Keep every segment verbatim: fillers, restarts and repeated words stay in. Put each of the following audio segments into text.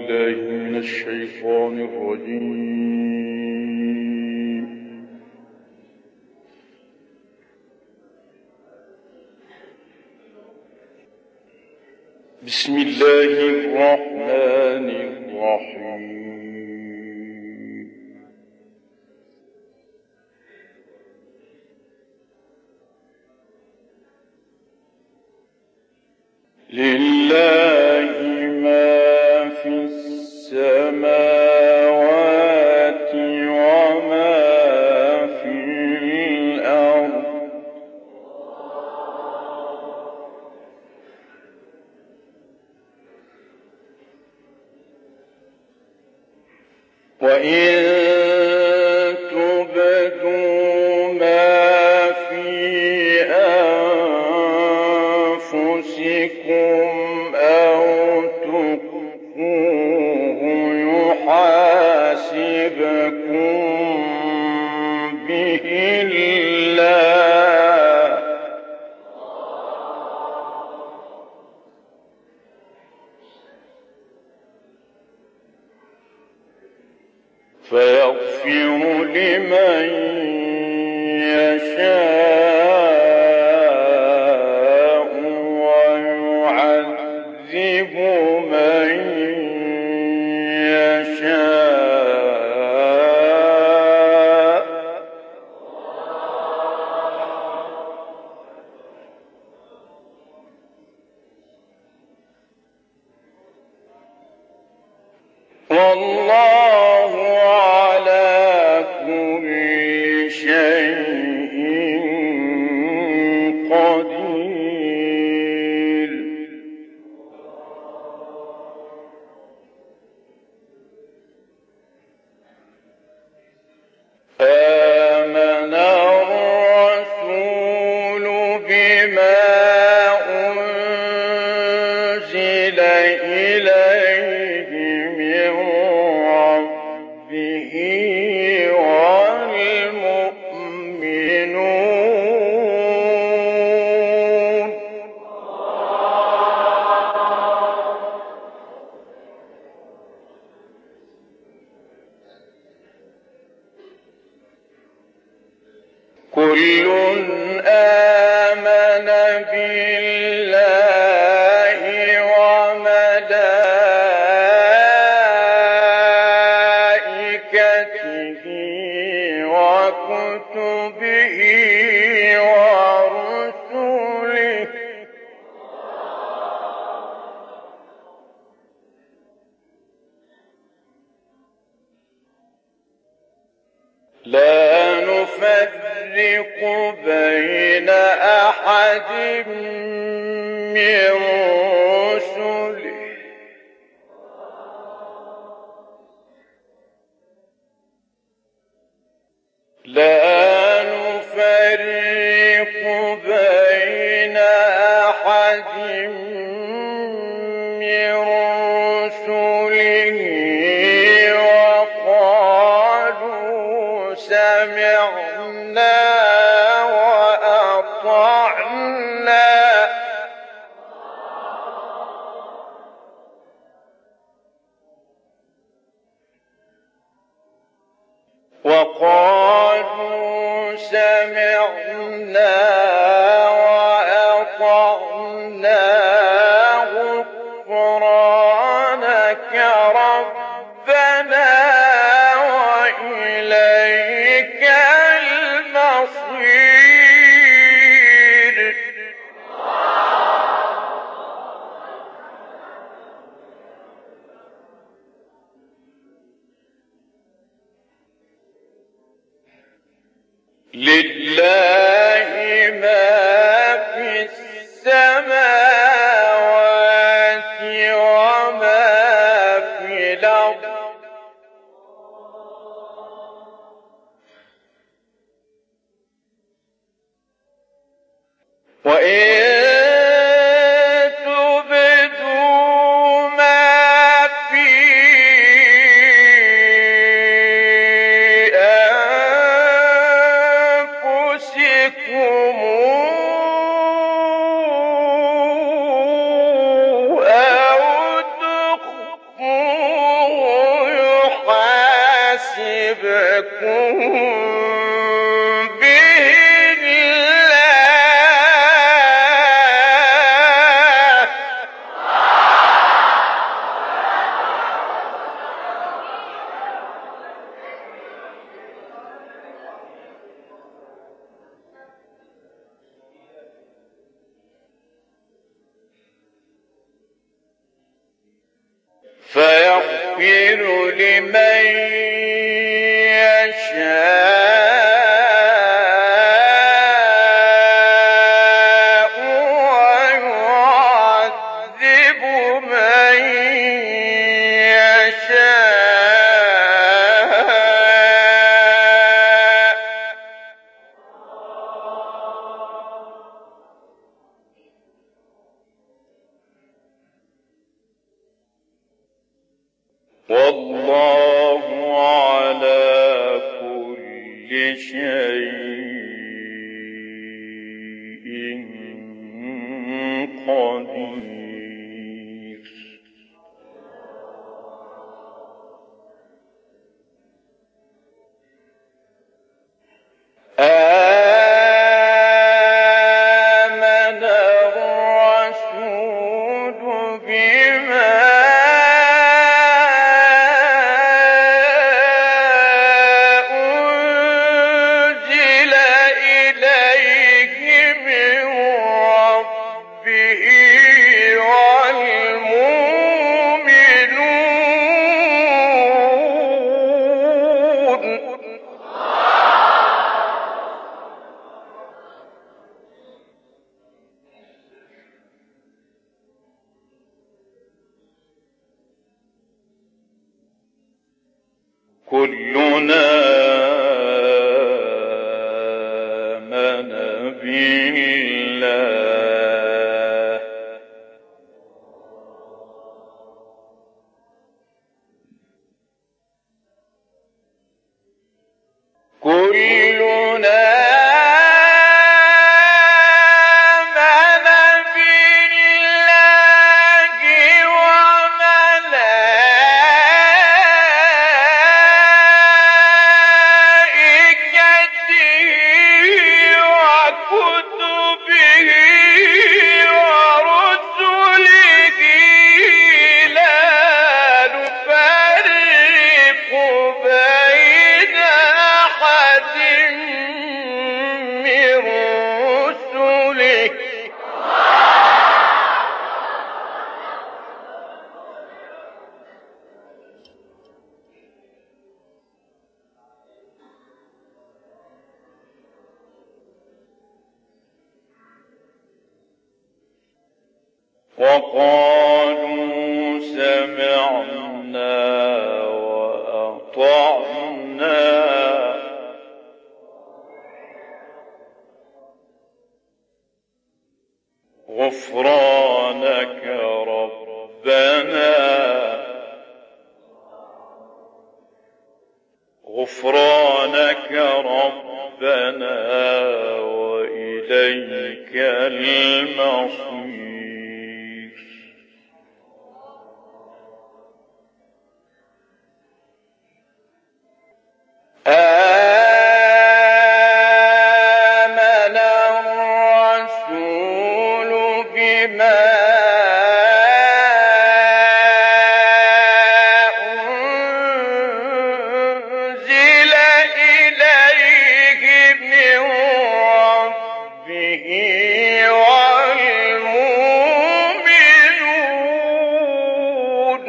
بالله من الشيطان الرجيم. بسم الله الرحمن الرحيم. لله ما في السماوات وما في الأرض وإن تبدوا ما في أنفسكم أو تخفوه يحاسبكم به الله فيغفر لمن يشاء ويعذب من يشاء والله على كل شيء قدير. آمن الرسول بما أنزل إليه من ربه والمؤمنون كل آمن بالله وملائكته وكتبه ورسله لا نفرق بين أحد من رسله لا نفرق بين أحد من رسله وقالوا سمعنا وأطعنا وقالوا سمعنا وأطعنا غفرانك ربنا وإليك المصير. لله ما في السماوات وما في الأرض وإن تبدوا ما في أنفسكم أو تخفوه يعذبكم به الله فيغفر لمن يشاء ويعذب من يشاء والله على كل شيء قدير. آمن الرسول بما كلنا آمن بالله كلنا وقالوا سمعنا وأطعنا غفرانك ربنا غفرانك ربنا وإليك المصير. آمن الرسول بما أنزل إليه من ربه والمؤمنون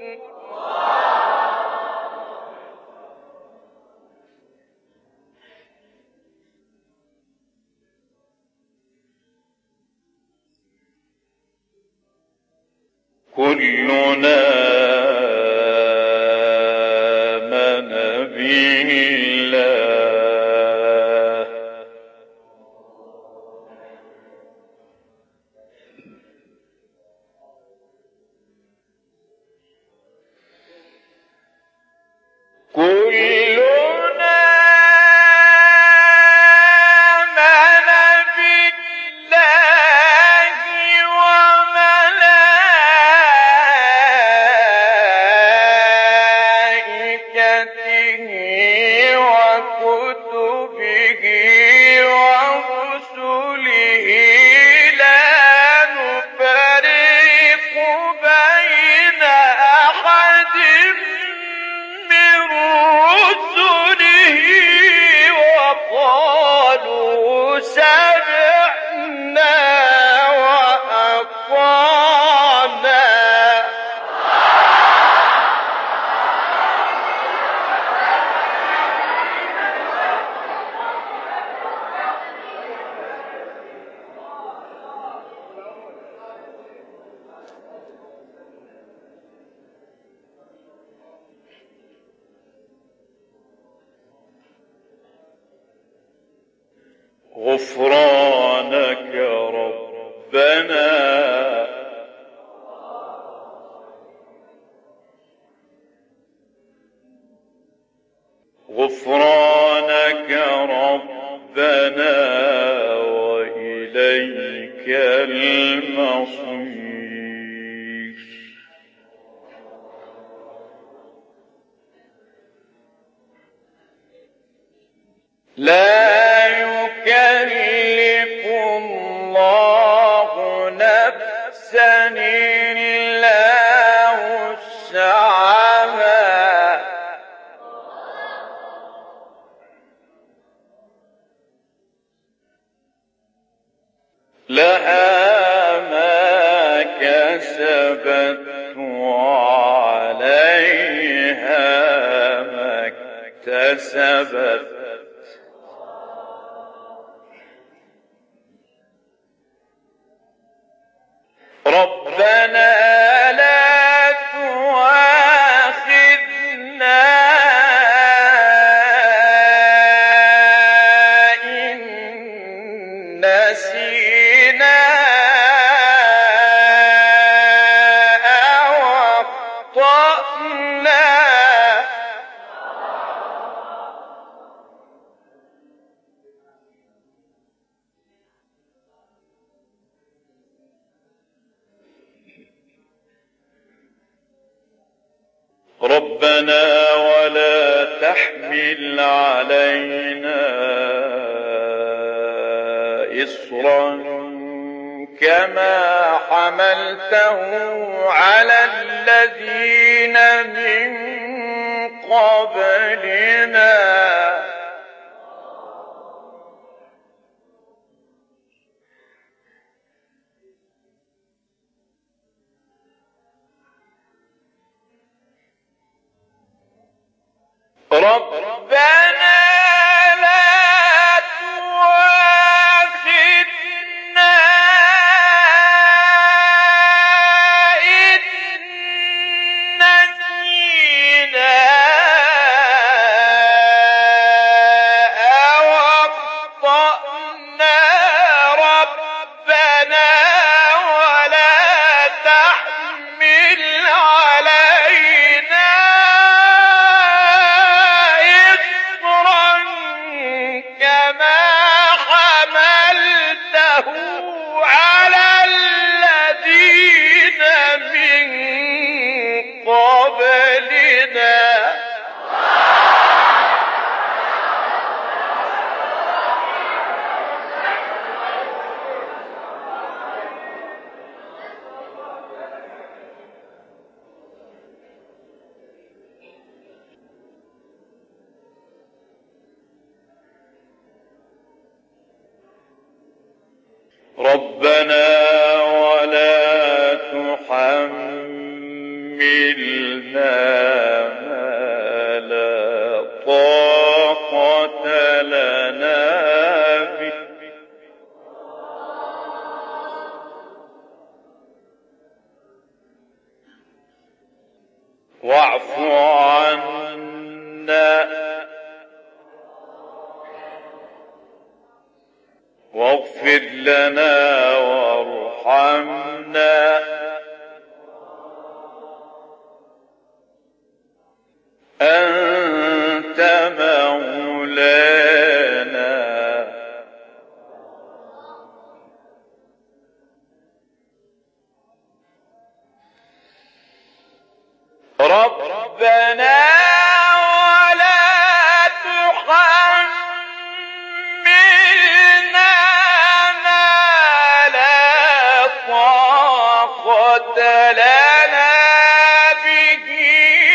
كلنا آمن بالله كلنا آمن بالله وملائكته من رسله وقالوا سمعنا وأطعنا. غفرانك ربنا غفرانك ربنا وإليك المصير. لا يكلف الله نفسا إلا وسعها لها ما كسبت وعليها ما اكتسبت. ربنا لا تؤاخذنا إن نسينا أو أخطأنا. ربنا ولا تحمل علينا إصرا كما حملته على الذين من قبلنا. ربنا لا تؤاخذنا إن نسينا أو أخطأنا. ربنا ولا تحمل علينا كما حملته على الذين من قبلنا. ربنا ولا تحملنا ما لا طاقة لنا به واعف عنا واغفر لنا وارحمنا أنت مولانا. ربنا ولا تحملنا ما لا طاقة لنا به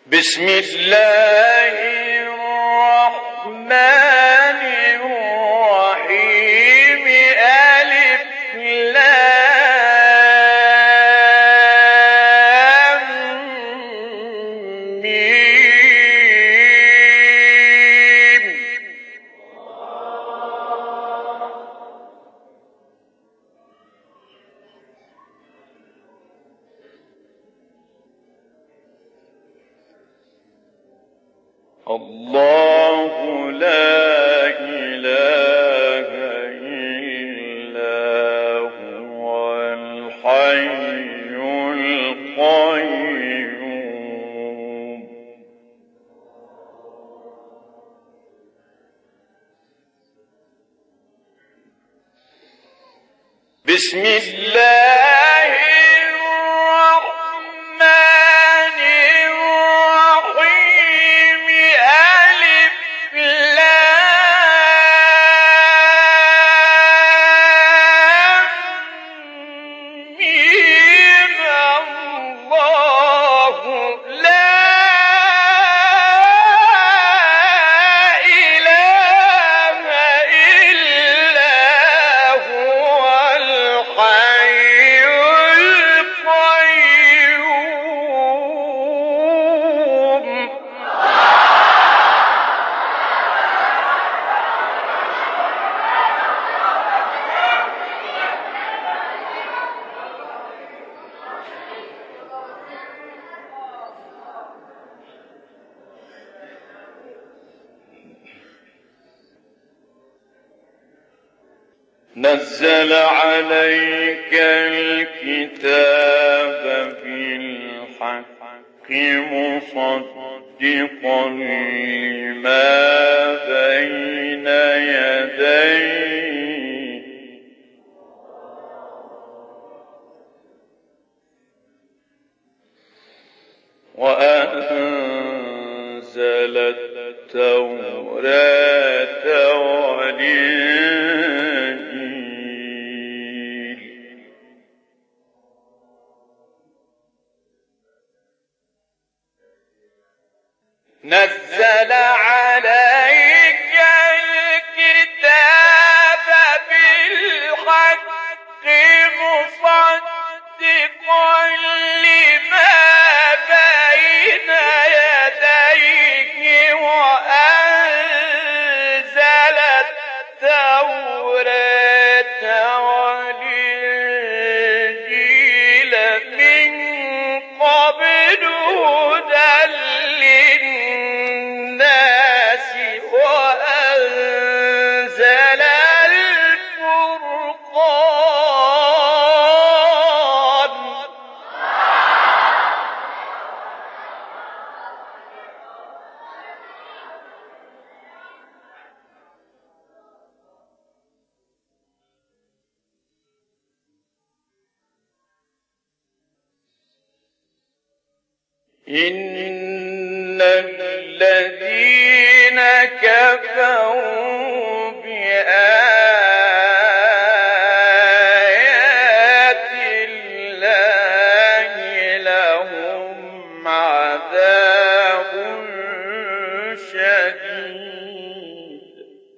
بسم الله الرحمن الرحيم ألف لام ميم. الله لا إله إلا هو الحي القيوم. بسم الله الرحمن الرحيم ألف لام ميم. الله لا إله إلا هو الحي القيوم. نزل عليك الكتاب بالحق مصدقا لما بين يديه وأنزل التوراة والإنجيل. نزل عليك الكتاب بالحق مصدقا لما بين يديه وأنزل التوراة والإنجيل من قبل هدى للناس وأنزل الفرقان. إن الذين كفروا بآيات الله لهم عذاب شديد.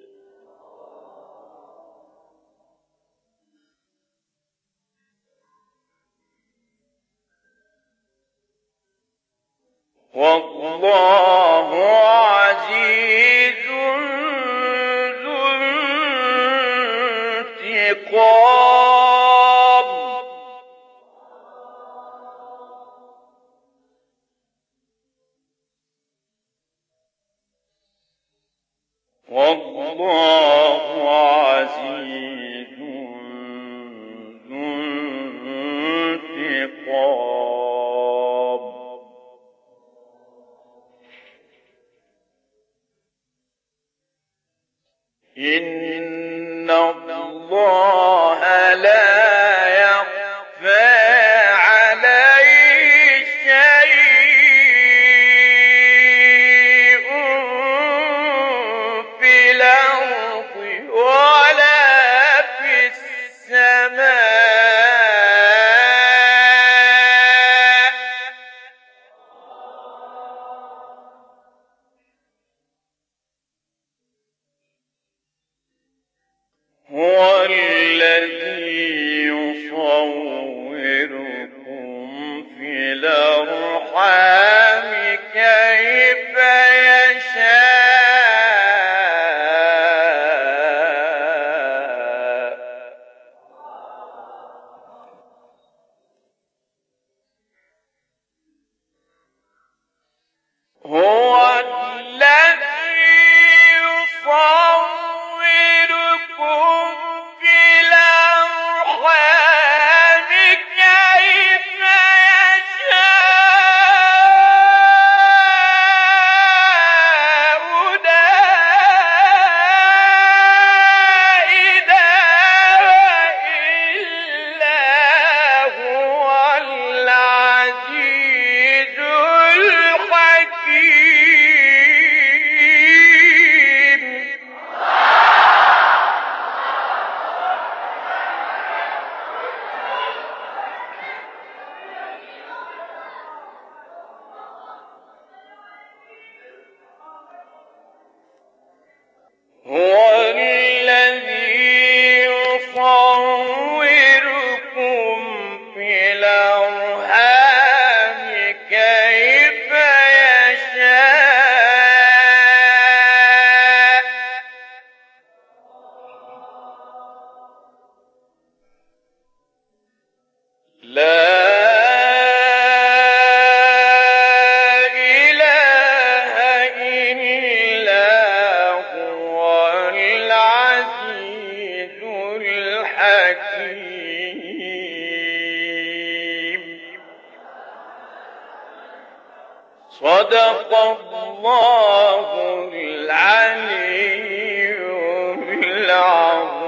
والله عزيز ذو انتقام. والله عزيز ذو انتقام. إن الله لا يخفى عليه شيء في الأرض هو الذي يصوركم في الأرحام كيف يشاء لا إله إلا هو العزيز الحكيم. هو الذي يصوركم في الأرحام كيف يشاء لا إله إلا هو العزيز الحكيم. صدق الله العلي العظيم.